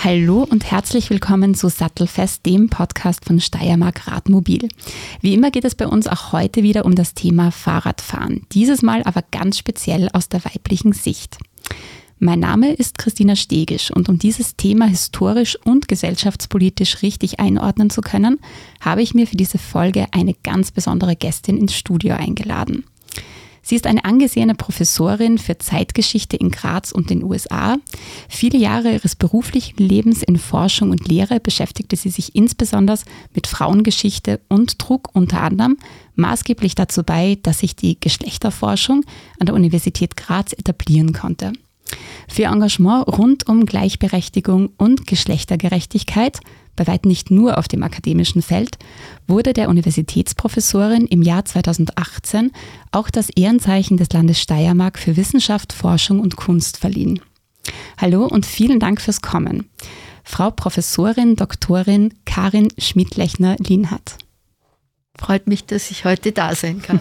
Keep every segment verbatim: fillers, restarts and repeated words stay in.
Hallo und herzlich willkommen zu Sattelfest, dem Podcast von Steiermark Radmobil. Wie immer geht es bei uns auch heute wieder um das Thema Fahrradfahren. Dieses Mal aber ganz speziell aus der weiblichen Sicht. Mein Name ist Christina Stegisch und um dieses Thema historisch und gesellschaftspolitisch richtig einordnen zu können, habe ich mir für diese Folge eine ganz besondere Gästin ins Studio eingeladen. Sie ist eine angesehene Professorin für Zeitgeschichte in Graz und den U S A. Viele Jahre ihres beruflichen Lebens in Forschung und Lehre beschäftigte sie sich insbesondere mit Frauengeschichte und trug unter anderem maßgeblich dazu bei, dass sich die Geschlechterforschung an der Universität Graz etablieren konnte. Für ihr Engagement rund um Gleichberechtigung und Geschlechtergerechtigkeit, bei weitem nicht nur auf dem akademischen Feld, wurde der Universitätsprofessorin im Jahr zweitausendachtzehn auch das Ehrenzeichen des Landes Steiermark für Wissenschaft, Forschung und Kunst verliehen. Hallo und vielen Dank fürs Kommen. Frau Professorin Doktorin Karin Schmidlechner-Lienhardt. Freut mich, dass ich heute da sein kann.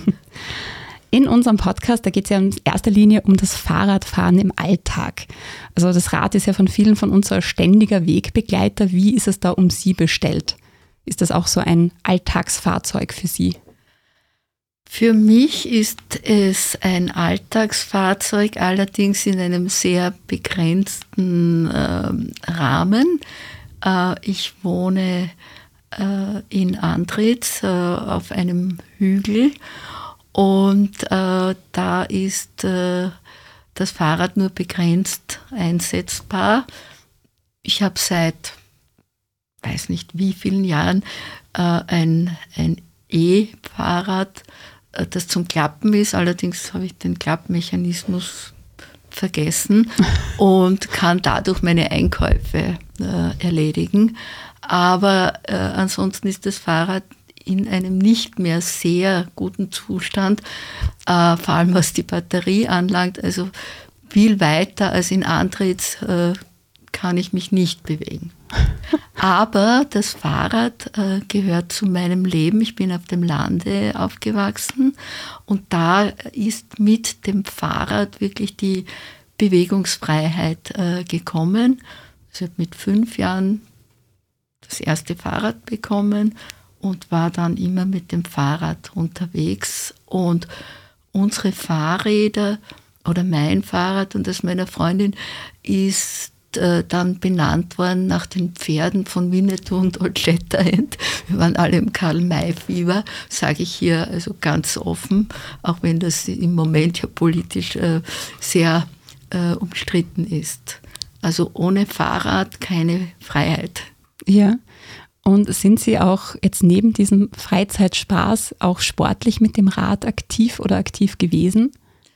In unserem Podcast, da geht es ja in erster Linie um das Fahrradfahren im Alltag. Also das Rad ist ja von vielen von uns so ein ständiger Wegbegleiter. Wie ist es da um Sie bestellt? Ist das auch so ein Alltagsfahrzeug für Sie? Für mich ist es ein Alltagsfahrzeug, allerdings in einem sehr begrenzten äh, Rahmen. Äh, ich wohne äh, in Andritz äh, auf einem Hügel. Und äh, da ist äh, das Fahrrad nur begrenzt einsetzbar. Ich habe seit, weiß nicht wie vielen Jahren, äh, ein, ein E-Fahrrad, äh, das zum Klappen ist. Allerdings habe ich den Klappmechanismus vergessen und kann dadurch meine Einkäufe äh, erledigen. Aber äh, ansonsten ist das Fahrrad in einem nicht mehr sehr guten Zustand, äh, vor allem was die Batterie anlangt. Also viel weiter als in Andritz äh, kann ich mich nicht bewegen. Aber das Fahrrad äh, gehört zu meinem Leben. Ich bin auf dem Lande aufgewachsen und da ist mit dem Fahrrad wirklich die Bewegungsfreiheit äh, gekommen. Ich habe mit fünf Jahren das erste Fahrrad bekommen und war dann immer mit dem Fahrrad unterwegs. Und unsere Fahrräder oder mein Fahrrad und das meiner Freundin ist äh, dann benannt worden nach den Pferden von Winnetou und Old Shatterhand. Wir waren alle im Karl-May-Fieber, sage ich hier also ganz offen, auch wenn das im Moment ja politisch äh, sehr äh, umstritten ist. Also ohne Fahrrad keine Freiheit. Ja. Und sind Sie auch jetzt neben diesem Freizeitspaß auch sportlich mit dem Rad aktiv oder aktiv gewesen?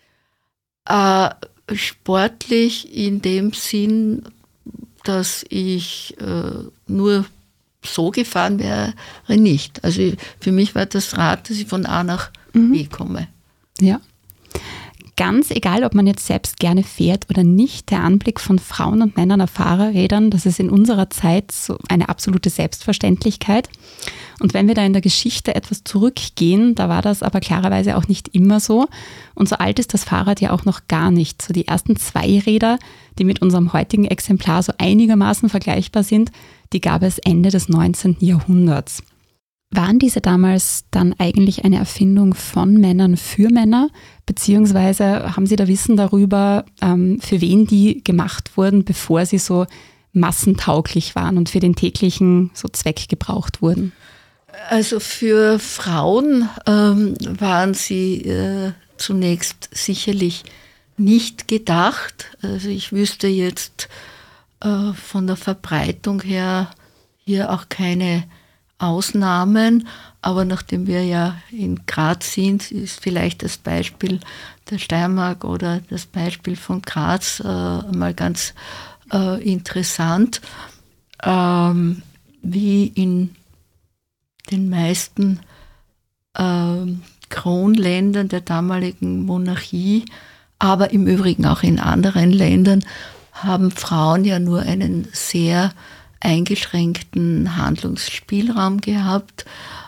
Äh, sportlich in dem Sinn, dass ich äh, nur so gefahren wäre, nicht. Also für mich war das Rad, dass ich von A nach mhm. B komme. Ja. Ganz egal, ob man jetzt selbst gerne fährt oder nicht, der Anblick von Frauen und Männern auf Fahrrädern, das ist in unserer Zeit so eine absolute Selbstverständlichkeit. Und wenn wir da in der Geschichte etwas zurückgehen, da war das aber klarerweise auch nicht immer so. Und so alt ist das Fahrrad ja auch noch gar nicht. So die ersten Zweiräder, die mit unserem heutigen Exemplar so einigermaßen vergleichbar sind, die gab es Ende des neunzehnten Jahrhunderts. Waren diese damals dann eigentlich eine Erfindung von Männern für Männer? Beziehungsweise haben Sie da Wissen darüber, ähm, für wen die gemacht wurden, bevor sie so massentauglich waren und für den täglichen so Zweck gebraucht wurden? Also für Frauen ähm, waren sie äh, zunächst sicherlich nicht gedacht. Also ich wüsste jetzt äh, von der Verbreitung her hier auch keine Ausnahmen, aber nachdem wir ja in Graz sind, ist vielleicht das Beispiel der Steiermark oder das Beispiel von Graz äh, mal ganz äh, interessant, ähm, wie in den meisten äh, Kronländern der damaligen Monarchie, aber im Übrigen auch in anderen Ländern, haben Frauen ja nur einen sehr eingeschränkten Handlungsspielraum gehabt.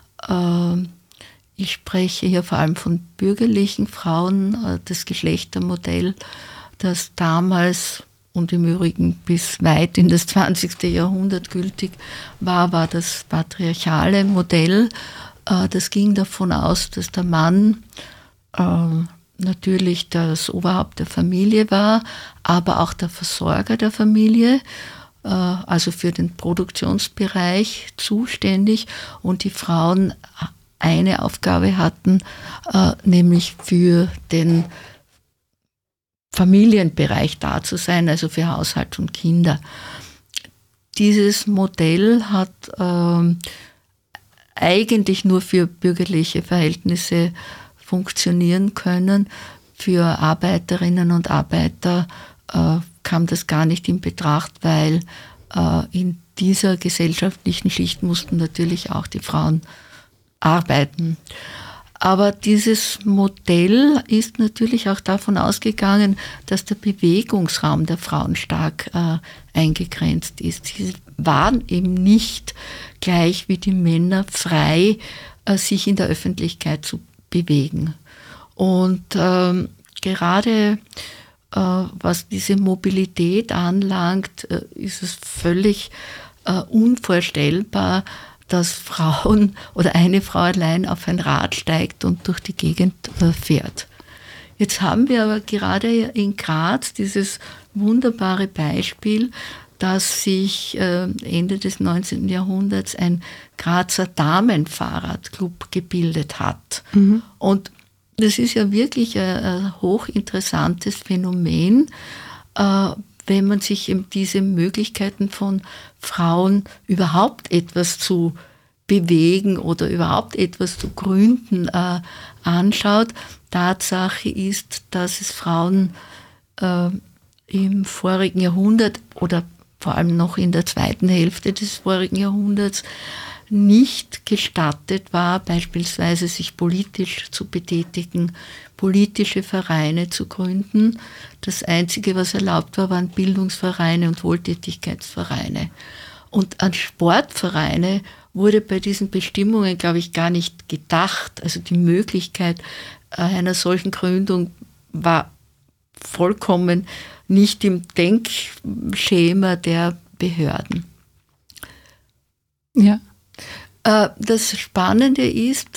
Ich spreche hier vor allem von bürgerlichen Frauen, das Geschlechtermodell, das damals und im Übrigen bis weit in das zwanzigste Jahrhundert gültig war, war das patriarchale Modell. Das ging davon aus, dass der Mann natürlich das Oberhaupt der Familie war, aber auch der Versorger der Familie, also für den Produktionsbereich zuständig, und die Frauen eine Aufgabe hatten, nämlich für den Familienbereich da zu sein, also für Haushalt und Kinder. Dieses Modell hat ähm, eigentlich nur für bürgerliche Verhältnisse funktionieren können. Für Arbeiterinnen und Arbeiter äh, kam das gar nicht in Betracht, weil äh, in dieser gesellschaftlichen Schicht mussten natürlich auch die Frauen arbeiten. Aber dieses Modell ist natürlich auch davon ausgegangen, dass der Bewegungsraum der Frauen stark äh, eingegrenzt ist. Sie waren eben nicht gleich wie die Männer frei, äh, sich in der Öffentlichkeit zu bewegen. Und ähm, gerade äh, was diese Mobilität anlangt, äh, ist es völlig äh, unvorstellbar, dass Frauen oder eine Frau allein auf ein Rad steigt und durch die Gegend fährt. Jetzt haben wir aber gerade in Graz dieses wunderbare Beispiel, dass sich Ende des neunzehnten Jahrhunderts ein Grazer Damenfahrradclub gebildet hat. Mhm. Und das ist ja wirklich ein hochinteressantes Phänomen, wenn man sich eben diese Möglichkeiten von Frauen überhaupt etwas zu bewegen oder überhaupt etwas zu gründen äh, anschaut. Tatsache ist, dass es Frauen äh, im vorigen Jahrhundert oder vor allem noch in der zweiten Hälfte des vorigen Jahrhunderts nicht gestattet war, beispielsweise sich politisch zu betätigen, politische Vereine zu gründen. Das Einzige, was erlaubt war, waren Bildungsvereine und Wohltätigkeitsvereine. Und an Sportvereine wurde bei diesen Bestimmungen, glaube ich, gar nicht gedacht. Also die Möglichkeit einer solchen Gründung war vollkommen nicht im Denkschema der Behörden. Ja. Das Spannende ist,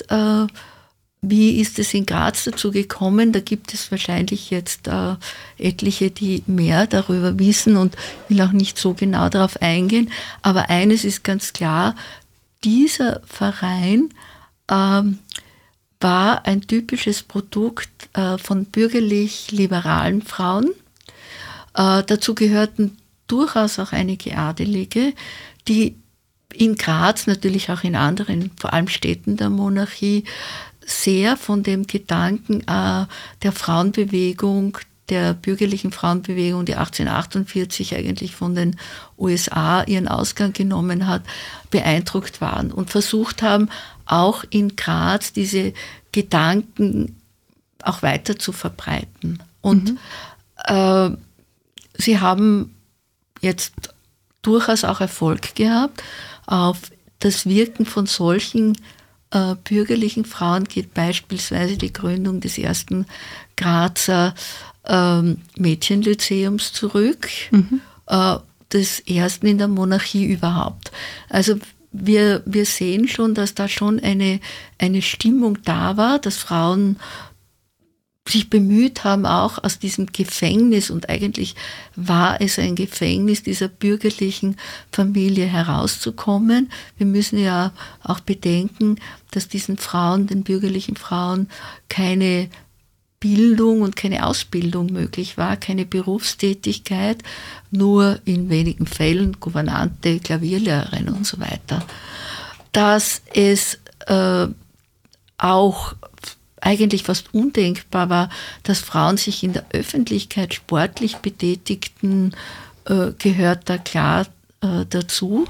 wie ist es in Graz dazu gekommen? Da gibt es wahrscheinlich jetzt etliche, die mehr darüber wissen, und will auch nicht so genau darauf eingehen. Aber eines ist ganz klar, dieser Verein ähm, war ein typisches Produkt äh, von bürgerlich-liberalen Frauen. Äh, dazu gehörten durchaus auch einige Adelige, die in Graz, natürlich auch in anderen, vor allem Städten der Monarchie, sehr von dem Gedanken äh, der Frauenbewegung, der bürgerlichen Frauenbewegung, die achtzehnhundertachtundvierzig eigentlich von den U S A ihren Ausgang genommen hat, beeindruckt waren und versucht haben, auch in Graz diese Gedanken auch weiter zu verbreiten. Und mhm. äh, sie haben jetzt durchaus auch Erfolg gehabt. Auf das Wirken von solchen äh, bürgerlichen Frauen geht beispielsweise die Gründung des ersten Grazer ähm, Mädchenlyzeums zurück, mhm. äh, des ersten in der Monarchie überhaupt. Also wir, wir sehen schon, dass da schon eine, eine Stimmung da war, dass Frauen sich bemüht haben, auch aus diesem Gefängnis, und eigentlich war es ein Gefängnis dieser bürgerlichen Familie, herauszukommen. Wir müssen ja auch bedenken, dass diesen Frauen, den bürgerlichen Frauen, keine Bildung und keine Ausbildung möglich war, keine Berufstätigkeit, nur in wenigen Fällen Gouvernante, Klavierlehrerin und so weiter. Dass es äh, auch eigentlich fast undenkbar war, dass Frauen sich in der Öffentlichkeit sportlich betätigten, äh, gehört da klar äh, dazu.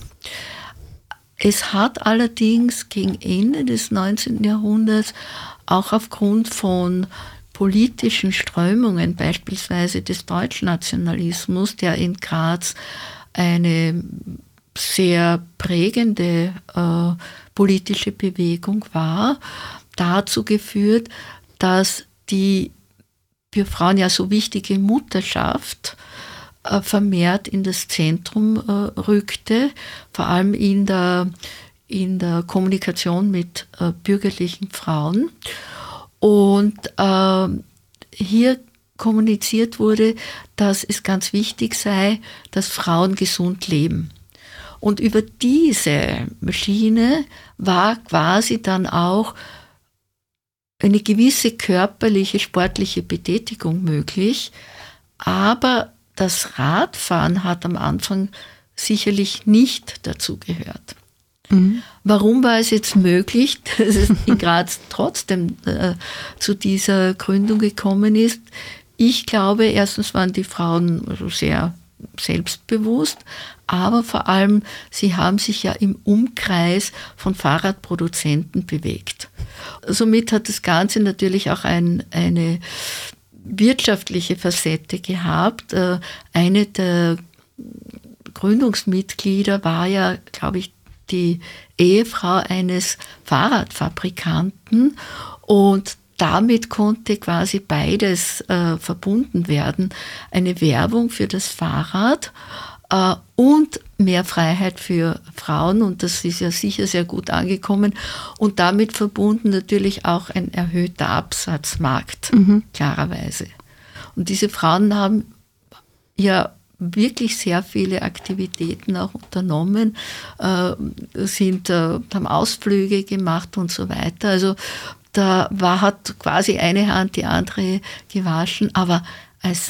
Es hat allerdings gegen Ende des neunzehnten Jahrhunderts auch aufgrund von politischen Strömungen, beispielsweise des Deutschnationalismus, der in Graz eine sehr prägende äh, politische Bewegung war, dazu geführt, dass die für Frauen ja so wichtige Mutterschaft äh, vermehrt in das Zentrum äh, rückte, vor allem in der, in der Kommunikation mit äh, bürgerlichen Frauen. Und äh, hier kommuniziert wurde, dass es ganz wichtig sei, dass Frauen gesund leben. Und über diese Schiene war quasi dann auch eine gewisse körperliche, sportliche Betätigung möglich. Aber das Radfahren hat am Anfang sicherlich nicht dazu gehört. Mhm. Warum war es jetzt möglich, dass es in Graz trotzdem äh, zu dieser Gründung gekommen ist? Ich glaube, erstens waren die Frauen sehr selbstbewusst, aber vor allem, sie haben sich ja im Umkreis von Fahrradproduzenten bewegt. Somit hat das Ganze natürlich auch ein, eine wirtschaftliche Facette gehabt. Eine der Gründungsmitglieder war ja, glaube ich, die Ehefrau eines Fahrradfabrikanten, und damit konnte quasi beides äh, verbunden werden. Eine Werbung für das Fahrrad äh, und mehr Freiheit für Frauen, und das ist ja sicher sehr gut angekommen, und damit verbunden natürlich auch ein erhöhter Absatzmarkt, mhm. klarerweise. Und diese Frauen haben ja wirklich sehr viele Aktivitäten auch unternommen, äh, sind, äh, haben Ausflüge gemacht und so weiter. Also da war, hat quasi eine Hand die andere gewaschen, aber als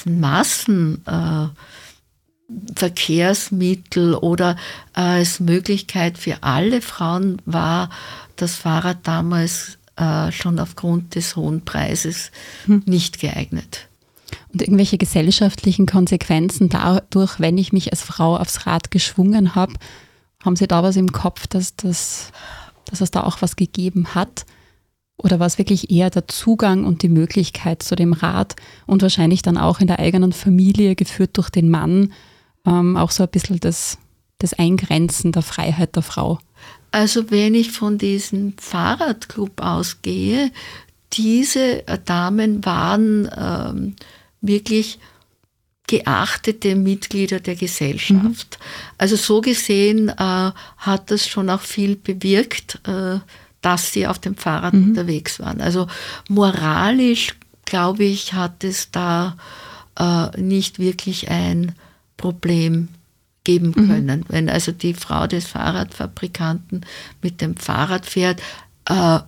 Massenverkehrsmittel äh, oder als Möglichkeit für alle Frauen war das Fahrrad damals äh, schon aufgrund des hohen Preises hm. nicht geeignet. Und irgendwelche gesellschaftlichen Konsequenzen dadurch, wenn ich mich als Frau aufs Rad geschwungen habe, haben Sie da was im Kopf, dass, das, dass es da auch was gegeben hat? Oder war es wirklich eher der Zugang und die Möglichkeit zu dem Rad und wahrscheinlich dann auch in der eigenen Familie, geführt durch den Mann, ähm, auch so ein bisschen das, das Eingrenzen der Freiheit der Frau? Also wenn ich von diesem Fahrradclub ausgehe, diese Damen waren ähm, wirklich geachtete Mitglieder der Gesellschaft. Mhm. Also so gesehen äh, hat das schon auch viel bewirkt, äh, dass sie auf dem Fahrrad mhm. unterwegs waren. Also moralisch, glaube ich, hat es da äh, nicht wirklich ein Problem geben können. Mhm. Wenn also die Frau des Fahrradfabrikanten mit dem Fahrrad fährt, äh,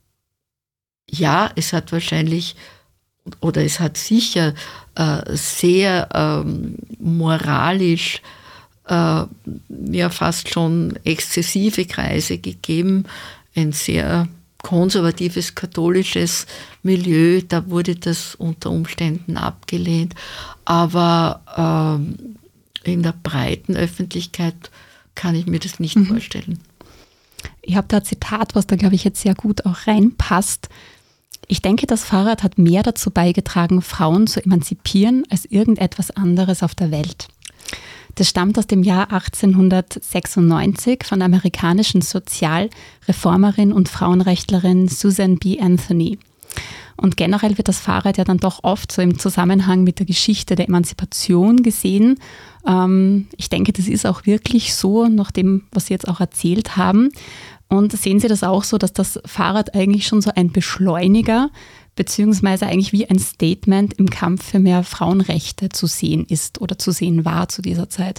ja, es hat wahrscheinlich oder es hat sicher äh, sehr ähm, moralisch äh, ja fast schon exzessive Kreise gegeben. Ein sehr konservatives katholisches Milieu, da wurde das unter Umständen abgelehnt. Aber ähm, in der breiten Öffentlichkeit kann ich mir das nicht mhm. vorstellen. Ich habe da ein Zitat, was da, glaube ich, jetzt sehr gut auch reinpasst. Ich denke, das Fahrrad hat mehr dazu beigetragen, Frauen zu emanzipieren, als irgendetwas anderes auf der Welt. Das stammt aus dem Jahr achtzehnhundertsechsundneunzig von der amerikanischen Sozialreformerin und Frauenrechtlerin Susan B. Anthony. Und generell wird das Fahrrad ja dann doch oft so im Zusammenhang mit der Geschichte der Emanzipation gesehen. Ähm, ich denke, das ist auch wirklich so, nach dem, was Sie jetzt auch erzählt haben. Und sehen Sie das auch so, dass das Fahrrad eigentlich schon so ein Beschleuniger beziehungsweise eigentlich wie ein Statement im Kampf für mehr Frauenrechte zu sehen ist oder zu sehen war zu dieser Zeit?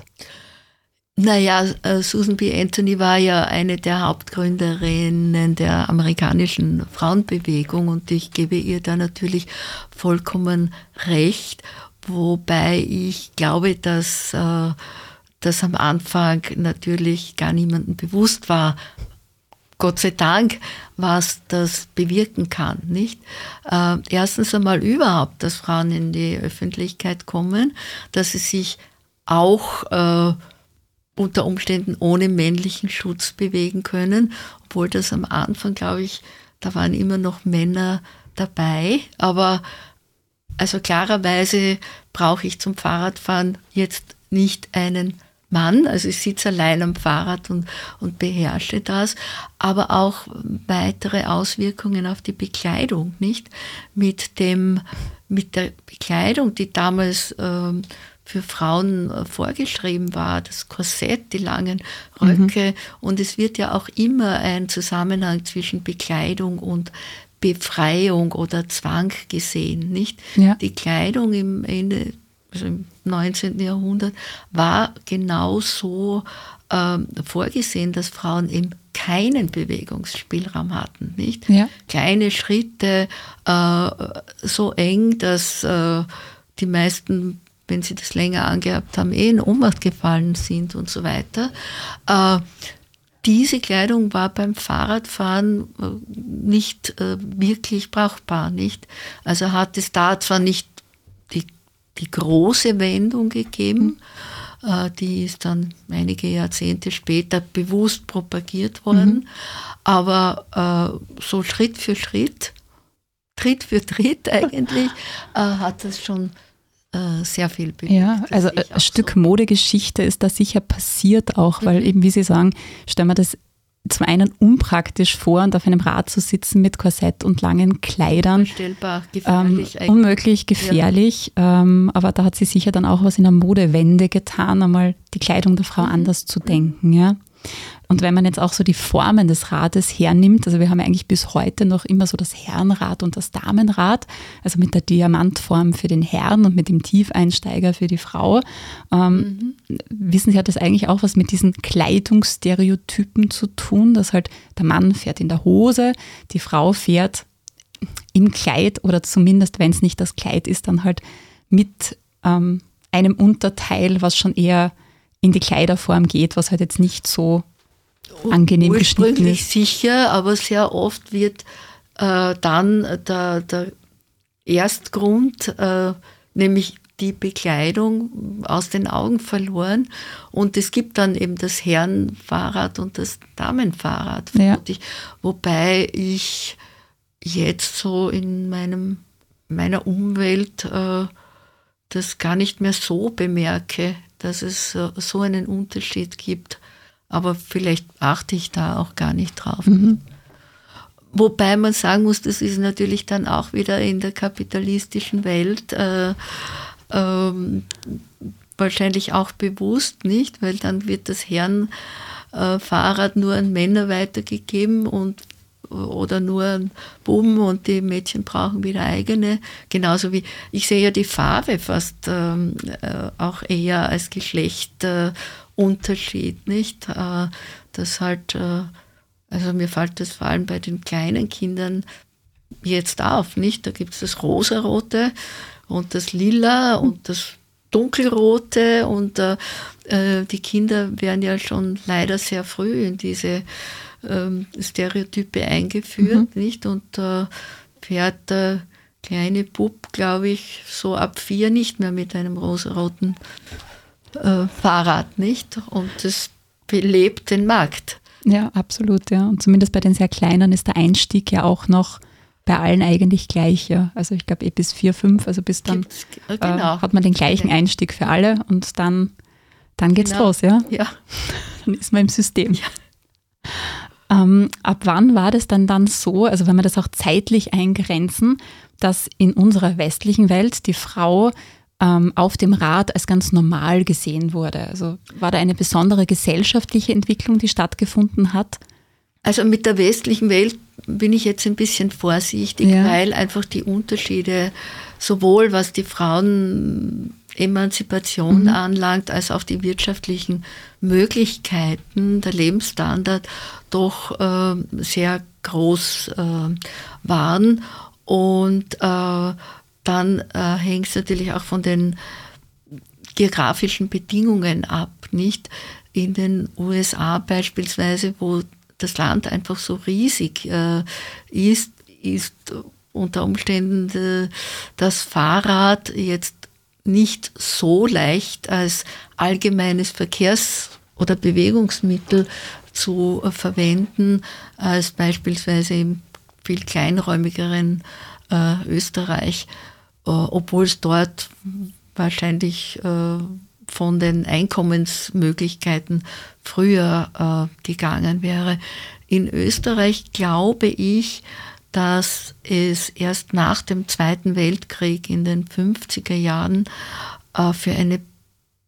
Naja, Susan B. Anthony war ja eine der Hauptgründerinnen der amerikanischen Frauenbewegung, und ich gebe ihr da natürlich vollkommen recht, wobei ich glaube, dass äh, das am Anfang natürlich gar niemandem bewusst war, Gott sei Dank, was das bewirken kann, nicht? Äh, erstens einmal überhaupt, dass Frauen in die Öffentlichkeit kommen, dass sie sich auch äh, unter Umständen ohne männlichen Schutz bewegen können, obwohl das am Anfang, glaube ich, da waren immer noch Männer dabei, aber also klarerweise brauche ich zum Fahrradfahren jetzt nicht einen Mann, also ich sitze allein am Fahrrad und, und beherrsche das, aber auch weitere Auswirkungen auf die Bekleidung, nicht? Mit dem, mit der Bekleidung, die damals ähm, für Frauen vorgeschrieben war, das Korsett, die langen Röcke. Mhm. Und es wird ja auch immer ein Zusammenhang zwischen Bekleidung und Befreiung oder Zwang gesehen, nicht? Ja. Die Kleidung im Ende, also im neunzehnten Jahrhundert war genauso ähm, vorgesehen, dass Frauen eben keinen Bewegungsspielraum hatten, nicht? Ja. Kleine Schritte, äh, so eng, dass äh, die meisten, wenn sie das länger angehabt haben, eh in Ohnmacht gefallen sind und so weiter. Äh, diese Kleidung war beim Fahrradfahren nicht äh, wirklich brauchbar, nicht? Also hat es da zwar nicht die, die große Wendung gegeben, mhm. äh, die ist dann einige Jahrzehnte später bewusst propagiert worden, mhm. aber äh, so Schritt für Schritt, Tritt für Tritt eigentlich, äh, hat das schon sehr viel bewegt. Ja, also ein Stück so. Modegeschichte ist da sicher passiert auch, weil mhm. eben, wie Sie sagen, stellen wir das zum einen unpraktisch vor, und auf einem Rad zu sitzen mit Korsett und langen Kleidern. Unvorstellbar, gefährlich. Ähm, unmöglich, gefährlich. Ja. Ähm, aber da hat sie sicher dann auch was in der Modewende getan, einmal die Kleidung der Frau mhm. anders zu denken. Ja. Und wenn man jetzt auch so die Formen des Rades hernimmt, also wir haben ja eigentlich bis heute noch immer so das Herrenrad und das Damenrad, also mit der Diamantform für den Herrn und mit dem Tiefeinsteiger für die Frau. Ähm, mhm. Wissen Sie, hat das eigentlich auch was mit diesen Kleidungsstereotypen zu tun, dass halt der Mann fährt in der Hose, die Frau fährt im Kleid oder zumindest, wenn es nicht das Kleid ist, dann halt mit ähm, einem Unterteil, was schon eher in die Kleiderform geht, was halt jetzt nicht so angenehm geschnitten ist. Sicher, aber sehr oft wird äh, dann der, der Erstgrund, äh, nämlich die Bekleidung, aus den Augen verloren. Und es gibt dann eben das Herrenfahrrad und das Damenfahrrad. Ja. Ich, wobei ich jetzt so in meinem, meiner Umwelt äh, das gar nicht mehr so bemerke, dass es so einen Unterschied gibt. Aber vielleicht achte ich da auch gar nicht drauf. Mhm. Wobei man sagen muss, das ist natürlich dann auch wieder in der kapitalistischen Welt äh, ähm, wahrscheinlich auch bewusst, nicht? Weil dann wird das Herrenfahrrad äh, nur an Männer weitergegeben und oder nur an Buben, und die Mädchen brauchen wieder eigene. Genauso wie, ich sehe ja die Farbe fast ähm, äh, auch eher als Geschlechterunterschied, äh, nicht? Äh, das halt, äh, also mir fällt das vor allem bei den kleinen Kindern jetzt auf, nicht? Da gibt es das Rosarote und das Lila und das Dunkelrote, und äh, die Kinder werden ja schon leider sehr früh in diese Stereotype eingeführt, mhm. nicht? Und äh, fährt der kleine Bub, glaube ich, so ab vier nicht mehr mit einem rosaroten äh, Fahrrad, nicht? Und das belebt den Markt. Ja, absolut, ja. Und zumindest bei den sehr Kleinen ist der Einstieg ja auch noch bei allen eigentlich gleich, ja. Also ich glaube eh bis vier, fünf, also bis dann äh, genau. äh, hat man den gleichen Einstieg für alle, und dann, dann geht's genau. los, ja. ja. Dann ist man im System. Ja. Ähm, ab wann war das dann dann so, also wenn wir das auch zeitlich eingrenzen, dass in unserer westlichen Welt die Frau ähm, auf dem Rad als ganz normal gesehen wurde? Also war da eine besondere gesellschaftliche Entwicklung, die stattgefunden hat? Also mit der westlichen Welt bin ich jetzt ein bisschen vorsichtig, ja. weil einfach die Unterschiede, sowohl was die Frauenemanzipation mhm. anlangt, als auch die wirtschaftlichen Möglichkeiten, der Lebensstandard doch äh, sehr groß äh, waren. Und äh, dann äh, hängt es natürlich auch von den geografischen Bedingungen ab, nicht? In den U S A beispielsweise, wo das Land einfach so riesig äh, ist, ist unter Umständen äh, das Fahrrad jetzt nicht so leicht als allgemeines Verkehrs- oder Bewegungsmittel zu äh, verwenden, als beispielsweise im viel kleinräumigeren äh, Österreich, äh, obwohl es dort wahrscheinlich äh, von den Einkommensmöglichkeiten früher äh, gegangen wäre. In Österreich glaube ich, dass es erst nach dem Zweiten Weltkrieg in den fünfziger Jahren äh, für eine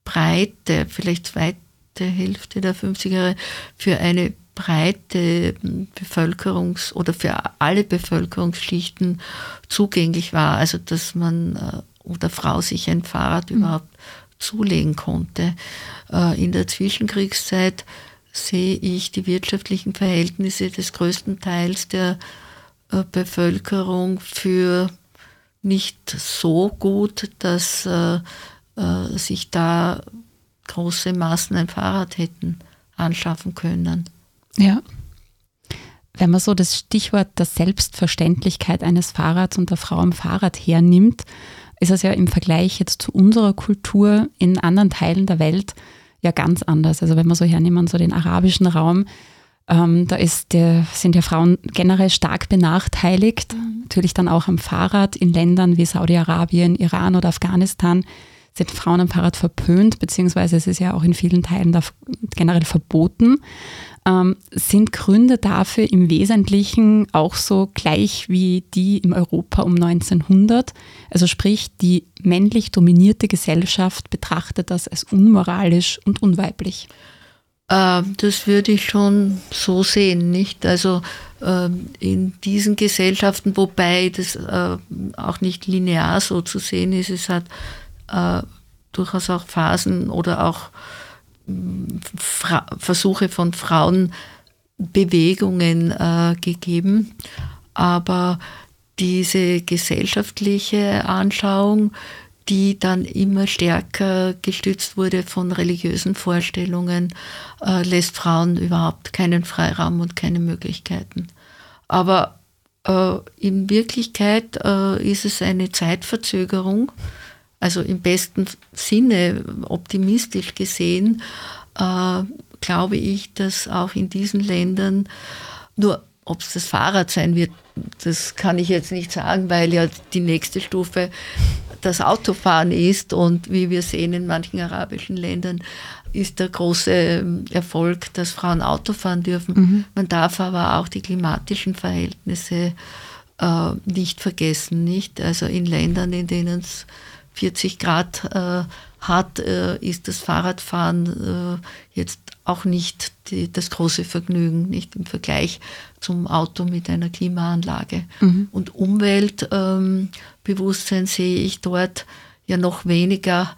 breite, vielleicht zweite Hälfte der fünfziger Jahre, für eine breite Bevölkerungs- oder für alle Bevölkerungsschichten zugänglich war. Also dass man oder Frau sich ein Fahrrad mhm. überhaupt zulegen konnte. In der Zwischenkriegszeit sehe ich die wirtschaftlichen Verhältnisse des größten Teils der Bevölkerung für nicht so gut, dass äh, äh, sich da große Massen ein Fahrrad hätten anschaffen können. Ja. Wenn man so das Stichwort der Selbstverständlichkeit eines Fahrrads und der Frau am Fahrrad hernimmt, ist es ja im Vergleich jetzt zu unserer Kultur in anderen Teilen der Welt ja ganz anders. Also wenn wir so hernehmen, so den arabischen Raum, ähm, da ist der, sind ja Frauen generell stark benachteiligt. Mhm. Natürlich dann auch am Fahrrad. In Ländern wie Saudi-Arabien, Iran oder Afghanistan sind Frauen am Fahrrad verpönt, beziehungsweise es ist ja auch in vielen Teilen da generell verboten. Ähm, sind Gründe dafür im Wesentlichen auch so gleich wie die im Europa um neunzehnhundert? Also sprich, die männlich dominierte Gesellschaft betrachtet das als unmoralisch und unweiblich. Das würde ich schon so sehen, nicht? Also in diesen Gesellschaften, wobei das auch nicht linear so zu sehen ist, es hat durchaus auch Phasen oder auch Fra- Versuche von Frauenbewegungen äh, gegeben. Aber diese gesellschaftliche Anschauung, die dann immer stärker gestützt wurde von religiösen Vorstellungen, äh, lässt Frauen überhaupt keinen Freiraum und keine Möglichkeiten. Aber äh, in Wirklichkeit äh, ist es eine Zeitverzögerung, also im besten Sinne optimistisch gesehen, äh, glaube ich, dass auch in diesen Ländern, nur ob es das Fahrrad sein wird, das kann ich jetzt nicht sagen, weil ja die nächste Stufe das Autofahren ist und wie wir sehen in manchen arabischen Ländern ist der große Erfolg, dass Frauen Auto fahren dürfen. Mhm. Man darf aber auch die klimatischen Verhältnisse äh, nicht vergessen, nicht? Also in Ländern, in denen es vierzig Grad äh, hat, äh, ist das Fahrradfahren äh, jetzt auch nicht die, das große Vergnügen, nicht im Vergleich zum Auto mit einer Klimaanlage. Mhm. Und Umweltbewusstsein ähm, sehe ich dort ja noch weniger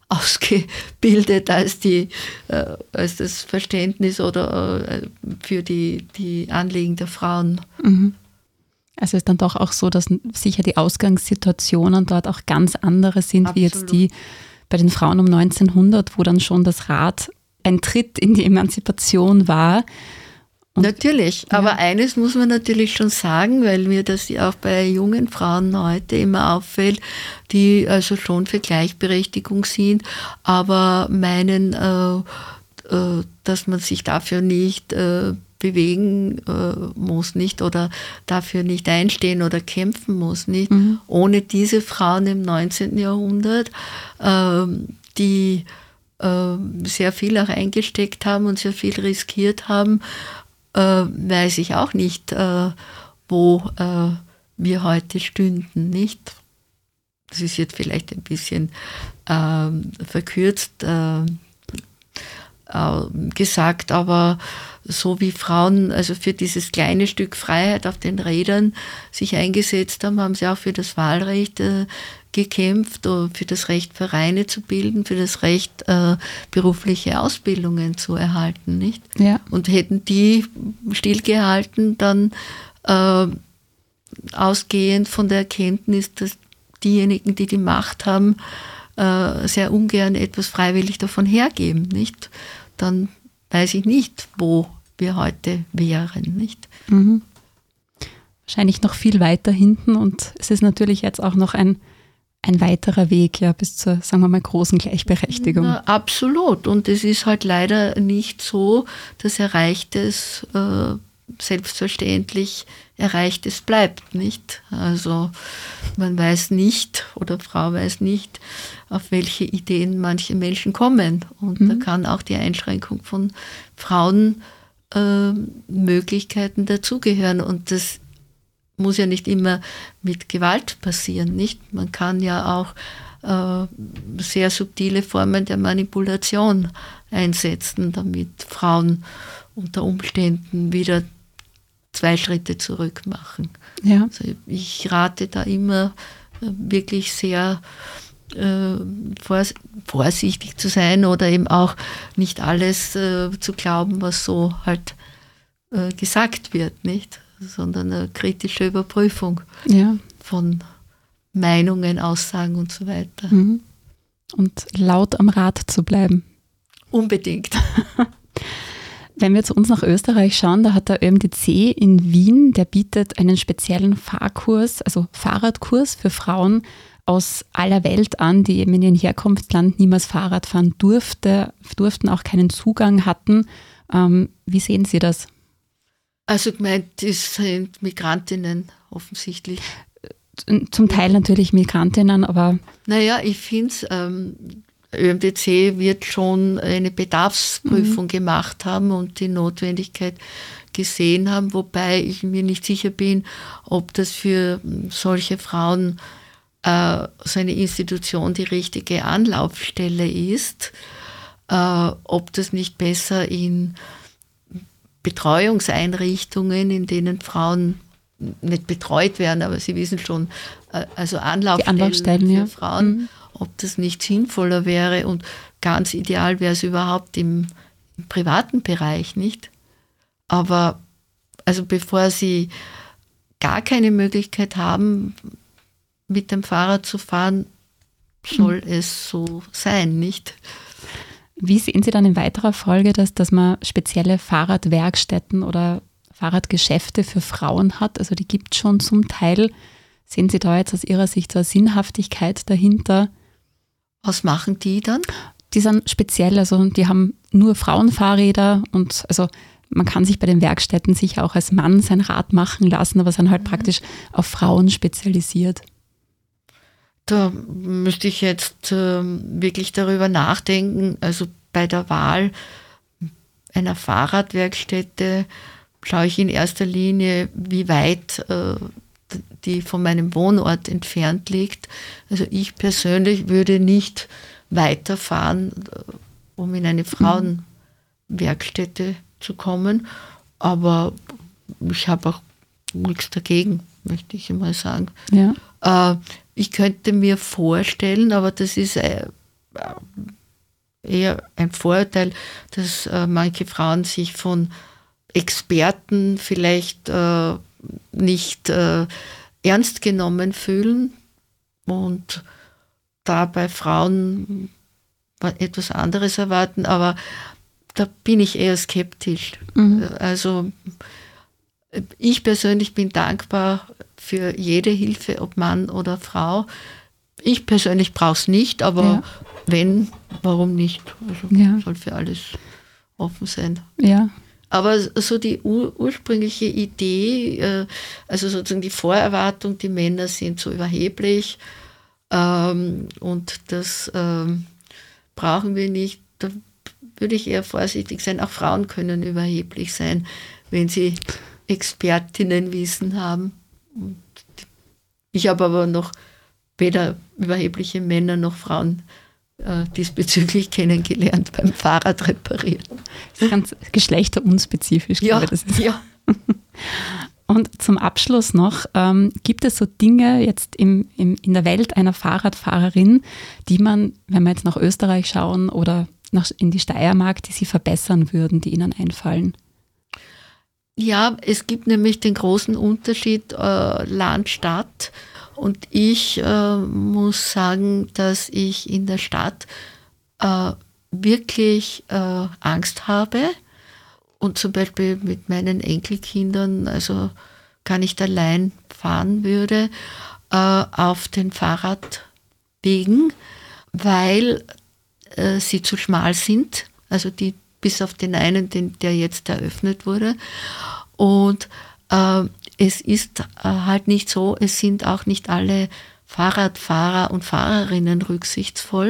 ausgebildet als, die, äh, als das Verständnis oder äh, für die, die Anliegen der Frauen. Mhm. Also ist dann doch auch so, dass sicher die Ausgangssituationen dort auch ganz andere sind, Absolut. Wie jetzt die bei den Frauen um neunzehnhundert, wo dann schon das Rad ein Tritt in die Emanzipation war. Und natürlich, ja. Aber eines muss man natürlich schon sagen, weil mir das ja auch bei jungen Frauen heute immer auffällt, die also schon für Gleichberechtigung sind, aber meinen, äh, äh, dass man sich dafür nicht äh, bewegen äh, muss, nicht, oder dafür nicht einstehen oder kämpfen muss, nicht. Mhm. Ohne diese Frauen im neunzehnten Jahrhundert, äh, die äh, sehr viel auch eingesteckt haben und sehr viel riskiert haben, äh, weiß ich auch nicht, äh, wo äh, wir heute stünden, nicht. Das ist jetzt vielleicht ein bisschen äh, verkürzt äh, äh, gesagt, aber so wie Frauen also für dieses kleine Stück Freiheit auf den Rädern sich eingesetzt haben, haben sie auch für das Wahlrecht äh, gekämpft, uh, für das Recht, Vereine zu bilden, für das Recht, äh, berufliche Ausbildungen zu erhalten, nicht? Ja. Und hätten die stillgehalten, dann äh, ausgehend von der Erkenntnis, dass diejenigen, die die Macht haben, äh, sehr ungern etwas freiwillig davon hergeben, nicht? Dann weiß ich nicht, wo wir heute wären, nicht? Mhm. Wahrscheinlich noch viel weiter hinten und es ist natürlich jetzt auch noch ein, ein weiterer Weg, ja, bis zur, sagen wir mal, großen Gleichberechtigung. Na, absolut. Und es ist halt leider nicht so, dass Erreichtes äh, selbstverständlich Erreichtes bleibt, nicht? Also man weiß nicht oder Frau weiß nicht, auf welche Ideen manche Menschen kommen. Und mhm. da kann auch die Einschränkung von Frauen äh, Möglichkeiten dazugehören. Und das muss ja nicht immer mit Gewalt passieren, nicht? Man kann ja auch äh, sehr subtile Formen der Manipulation einsetzen, damit Frauen unter Umständen wieder zwei Schritte zurück machen. Ja. Also ich rate da immer äh, wirklich sehr äh, vors- vorsichtig zu sein oder eben auch nicht alles äh, zu glauben, was so halt äh, gesagt wird, nicht? Sondern eine kritische Überprüfung Ja. von Meinungen, Aussagen und so weiter. Mhm. Und laut am Rad zu bleiben. Unbedingt. Wenn wir zu uns nach Österreich schauen, da hat der Ö M D C in Wien, der bietet einen speziellen Fahrkurs, also Fahrradkurs für Frauen aus aller Welt an, die eben in ihrem Herkunftsland niemals Fahrrad fahren durfte, durften, auch keinen Zugang hatten. Ähm, wie sehen Sie das? Also gemeint, das sind Migrantinnen offensichtlich. Zum Teil natürlich Migrantinnen, aber... Naja, ich finde es, ähm, Ö M D C wird schon eine Bedarfsprüfung mhm. gemacht haben und die Notwendigkeit gesehen haben, wobei ich mir nicht sicher bin, ob das für solche Frauen äh, so eine Institution die richtige Anlaufstelle ist, äh, ob das nicht besser in Betreuungseinrichtungen, in denen Frauen nicht betreut werden, aber Sie wissen schon, also Anlaufstellen, Anlaufstellen für ja. Frauen, mhm. ob das nicht sinnvoller wäre und ganz ideal wäre es überhaupt im, im privaten Bereich, nicht? Aber also bevor Sie gar keine Möglichkeit haben, mit dem Fahrrad zu fahren, soll mhm. es so sein, nicht? Wie sehen Sie dann in weiterer Folge, dass, dass man spezielle Fahrradwerkstätten oder Fahrradgeschäfte für Frauen hat? Also die gibt es schon zum Teil. Sehen Sie da jetzt aus Ihrer Sicht so eine Sinnhaftigkeit dahinter? Was machen die dann? Die sind speziell, also die haben nur Frauenfahrräder und also man kann sich bei den Werkstätten sicher auch als Mann sein Rad machen lassen, aber sind halt mhm. praktisch auf Frauen spezialisiert. Da müsste ich jetzt äh, wirklich darüber nachdenken. Also bei der Wahl einer Fahrradwerkstätte schaue ich in erster Linie, wie weit äh, die von meinem Wohnort entfernt liegt. Also ich persönlich würde nicht weiterfahren, um in eine Frauenwerkstätte zu kommen. Aber ich habe auch nichts dagegen, möchte ich mal sagen. Ja. Äh, ich könnte mir vorstellen, aber das ist äh, eher ein Vorurteil, dass äh, manche Frauen sich von Experten vielleicht äh, nicht äh, ernst genommen fühlen und da bei Frauen etwas anderes erwarten, aber da bin ich eher skeptisch. Mhm. Also ich persönlich bin dankbar für jede Hilfe, ob Mann oder Frau. Ich persönlich brauche es nicht, aber ja. wenn, warum nicht? Also ja. soll für alles offen sein. Ja. Aber so die ur- ursprüngliche Idee, äh, also sozusagen die Vorerwartung, die Männer sind so überheblich ähm, und das ähm, brauchen wir nicht, da würde ich eher vorsichtig sein. Auch Frauen können überheblich sein, wenn sie Expertinnenwissen haben. Und ich habe aber noch weder überhebliche Männer noch Frauen äh, diesbezüglich kennengelernt beim Fahrrad reparieren. Das ist ganz geschlechterunspezifisch. Ja, das ist. ja. Und zum Abschluss noch, ähm, gibt es so Dinge jetzt im, im, in der Welt einer Fahrradfahrerin, die man, wenn wir jetzt nach Österreich schauen oder nach, in die Steiermark, die Sie verbessern würden, die Ihnen einfallen? Ja, es gibt nämlich den großen Unterschied äh, Land-Stadt und ich äh, muss sagen, dass ich in der Stadt äh, wirklich äh, Angst habe und zum Beispiel mit meinen Enkelkindern, also gar nicht allein fahren würde äh, auf den Fahrradwegen, weil äh, sie zu schmal sind, also die bis auf den einen, den, der jetzt eröffnet wurde. Und äh, es ist äh, halt nicht so, es sind auch nicht alle Fahrradfahrer und Fahrerinnen rücksichtsvoll.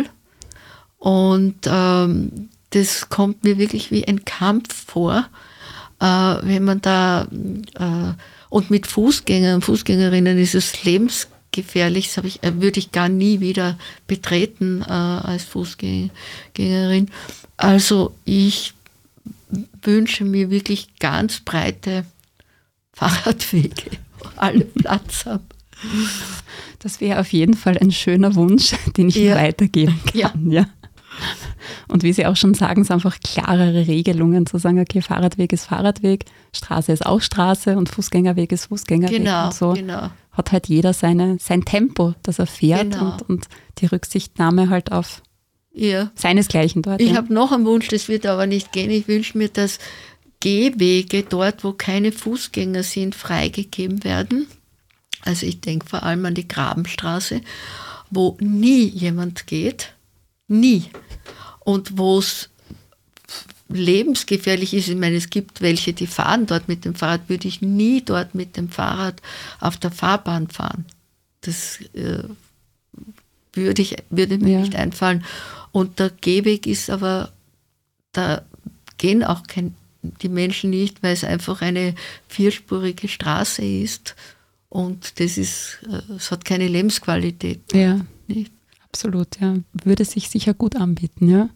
Und ähm, das kommt mir wirklich wie ein Kampf vor, äh, wenn man da, äh, und mit Fußgängern und Fußgängerinnen ist es lebensgefährlich, gefährlich, das habe ich, äh, würde ich gar nie wieder betreten äh, als Fußgängerin. Also ich wünsche mir wirklich ganz breite Fahrradwege, wo alle Platz haben. Das wäre auf jeden Fall ein schöner Wunsch, den ich ja. weitergeben kann. Ja. Ja. Und wie Sie auch schon sagen, es sind einfach klarere Regelungen, zu sagen, okay, Fahrradweg ist Fahrradweg, Straße ist auch Straße und Fußgängerweg ist Fußgängerweg. Genau, und so genau. Hat halt jeder seine, sein Tempo, das er fährt genau. und, und die Rücksichtnahme halt auf ja. seinesgleichen dort. Ich ja. habe noch einen Wunsch, das wird aber nicht gehen. Ich wünsche mir, dass Gehwege dort, wo keine Fußgänger sind, freigegeben werden. Also ich denke vor allem an die Grabenstraße, wo nie jemand geht. Nie. Und wo es lebensgefährlich ist, ich meine, es gibt welche, die fahren dort mit dem Fahrrad, würde ich nie dort mit dem Fahrrad auf der Fahrbahn fahren. Das äh, würde, ich, würde mir ja. nicht einfallen. Und der Gehweg ist aber, da gehen auch kein, die Menschen nicht, weil es einfach eine vierspurige Straße ist und das ist, es hat keine Lebensqualität. Ja. Nicht? Absolut, ja. Würde sich sicher gut anbieten, ja.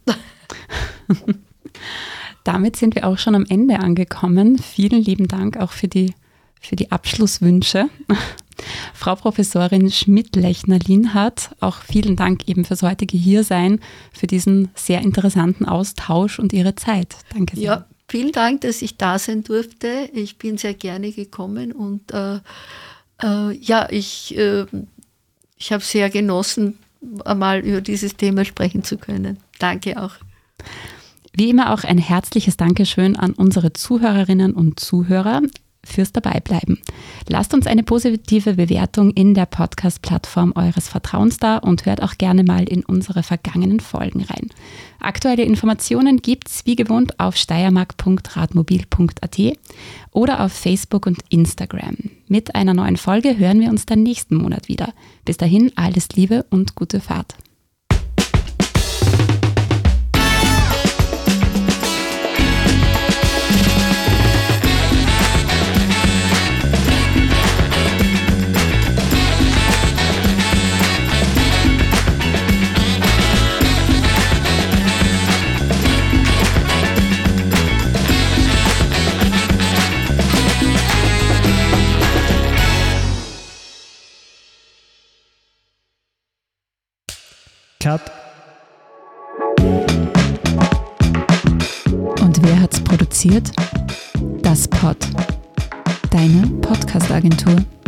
Damit sind wir auch schon am Ende angekommen. Vielen lieben Dank auch für die, für die Abschlusswünsche. Frau Professorin Schmidt-Lechner-Lienhardt, auch vielen Dank eben fürs heutige Hiersein, für diesen sehr interessanten Austausch und Ihre Zeit. Danke sehr. Ja, vielen Dank, dass ich da sein durfte. Ich bin sehr gerne gekommen und äh, äh, ja, ich, äh, ich habe sehr genossen, einmal über dieses Thema sprechen zu können. Danke auch. Wie immer auch ein herzliches Dankeschön an unsere Zuhörerinnen und Zuhörer fürs Dabeibleiben. Lasst uns eine positive Bewertung in der Podcast-Plattform eures Vertrauens da und hört auch gerne mal in unsere vergangenen Folgen rein. Aktuelle Informationen gibt's wie gewohnt auf steiermark punkt radmobil punkt a t oder auf Facebook und Instagram. Mit einer neuen Folge hören wir uns dann nächsten Monat wieder. Bis dahin alles Liebe und gute Fahrt. Cut. Und wer hat's produziert? Das Pod. Deine Podcast-Agentur.